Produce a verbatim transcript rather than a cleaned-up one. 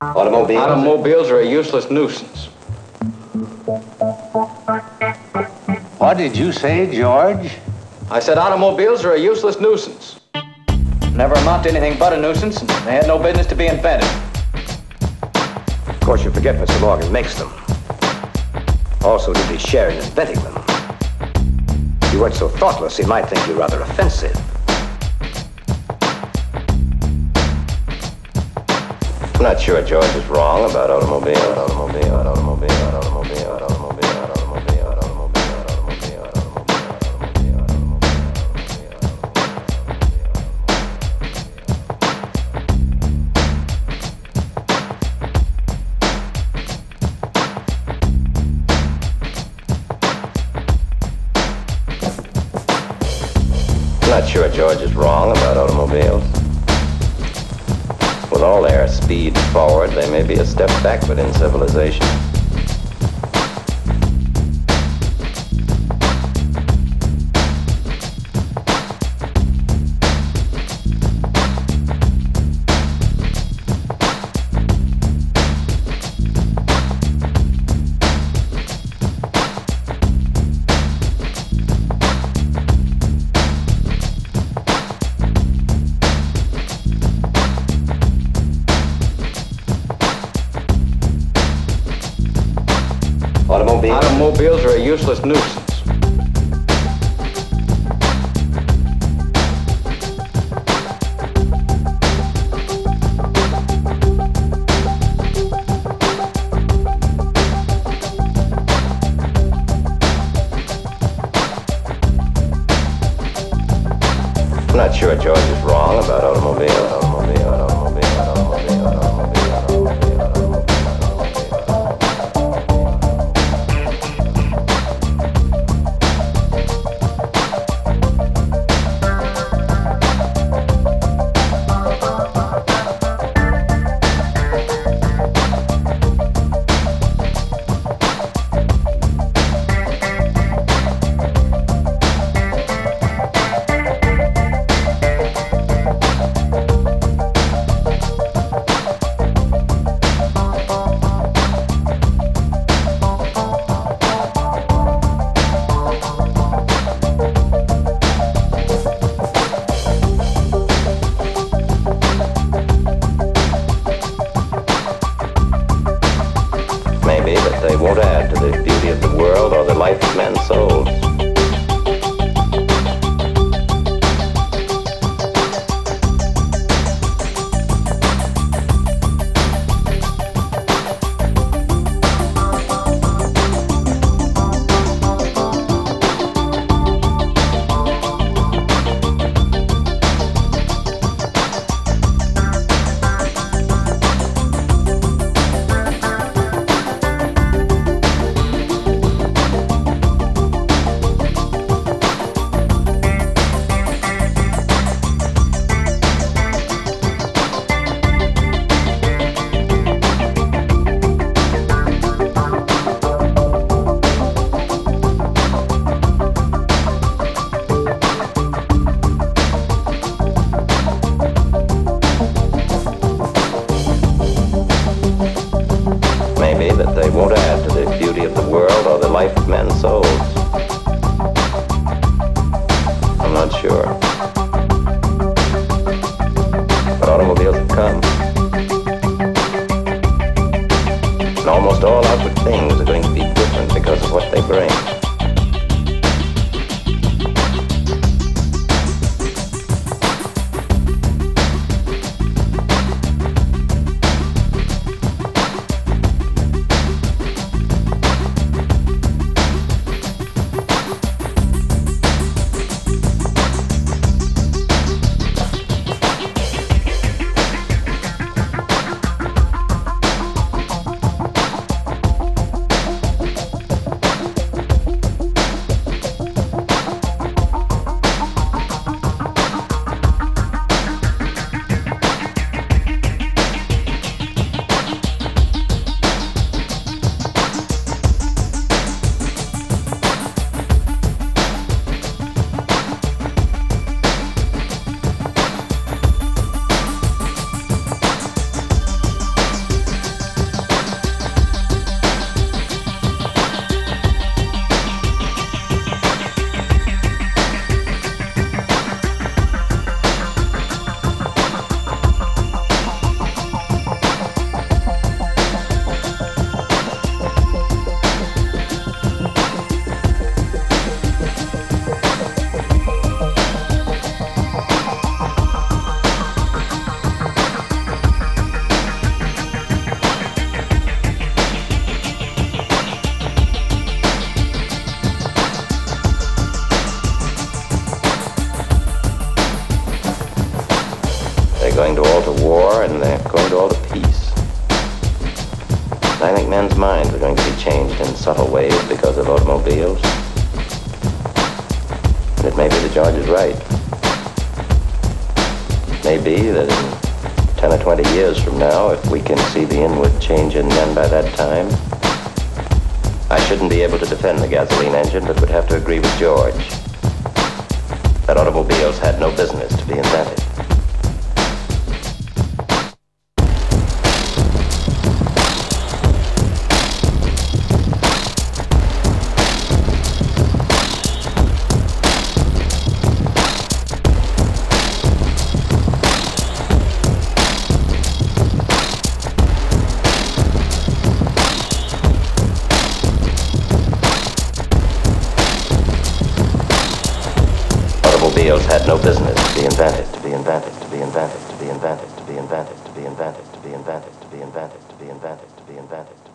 Automobiles? Automobiles are a useless nuisance. What did you say, George? I said automobiles are a useless nuisance. Never amount to anything but a nuisance, and they had no business to be invented. Of course, you forget Mister Morgan makes them. Also, did he share in inventing them? If you weren't so thoughtless, he might think you rather offensive. I'm not sure George is wrong about automobile, automobile, automobile, automobile, automobile, automobile, automobile, automobile, I'm not sure George is wrong about automobiles. With all their speed forward, they may be a step backward in civilization. Automobiles are a useless nuisance. I'm not sure George is wrong about automobiles. Automobile, automobile, automobile, automobile, automobile, automobile. Maybe that they won't add to the beauty of the world or the life of men's souls. Maybe that they won't add to the beauty of the world or the life of men's souls. I'm not sure. But automobiles have come. And almost all outward things are going to be different because of what they bring. I think men's minds are going to be changed in subtle ways because of automobiles. And it may be that George is right. It may be that in ten or twenty years from now, if we can see the inward change in men by that time, I shouldn't be able to defend the gasoline engine, but would have to agree with George that automobiles had no business to be invented. Automobiles had no business to be invented, to be invented, to be invented, to be invented, to be invented, to be invented, to be invented, to be invented, to be invented, to be invented.